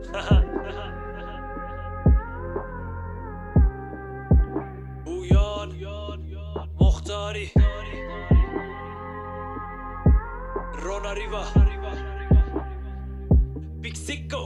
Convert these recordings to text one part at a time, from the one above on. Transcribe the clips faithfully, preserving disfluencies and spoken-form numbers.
بویان مختاری روناریوا بیگ سیکو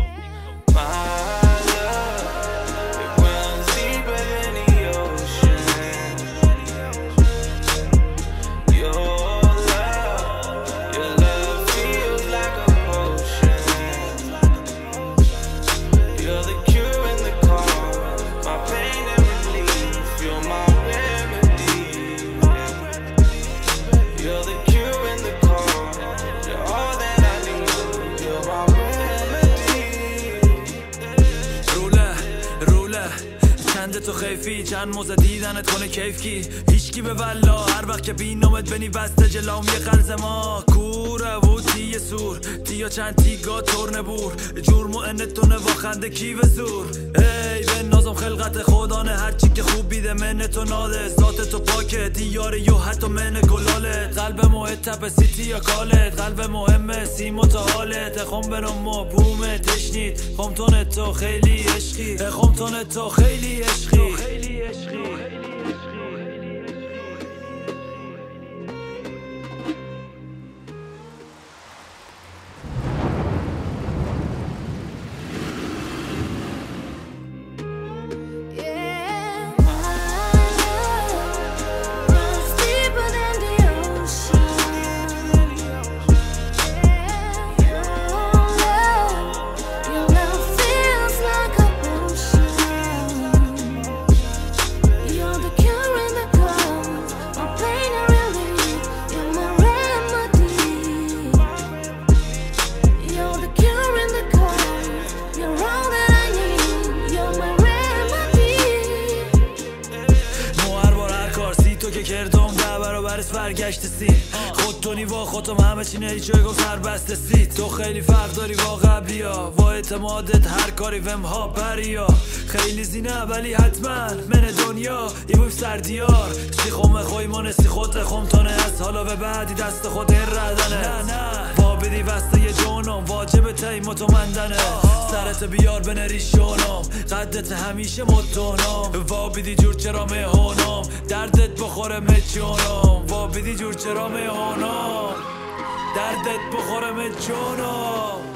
چند تو خیفی چند موزه دیدنت کنه کیف کی هیچکی به والله هر وقت که بی نامت بنی بسته جلام یه قلز ما کوره و تیه سور تیا چند تیگا ترنه بور جرم و انتونه واخنده کی به زور ای به نازم خلقت خدانه هرچی که خوب بیده منه تو ناده ذات تو پاکه دیاره یو حتی منه گلالت قلب محتب سیتی یا کالت قلب مهمه سیم و تا حالت خم برم ما بومه تشنید خمتون تو خیلی عشقی خمتون تو خیلی عشقی خیلی عشقی تو که کردم ده برابرش برگشت سی خود تو نیوا خودم همه چی نیچه گفت سر بسته سی تو خیلی فرق داری با قبلی ها با اعتمادت هر کاری وم ها پری ها خیلی زینه ولی حتما من دنیا ای بوی سردیار سی خومه خوی مانسی خود خمتانه از حالا به بعدی دست خود ردنه نه نه با بدی وسته یه جانم واجب تیم تو مندنه سرت بیار بنری شانم قدت همیشه مدونم وا بیدی جور چرا مهانم دردت بخوره مجانم وا بیدی جور چرا مهانم دردت بخوره مجانم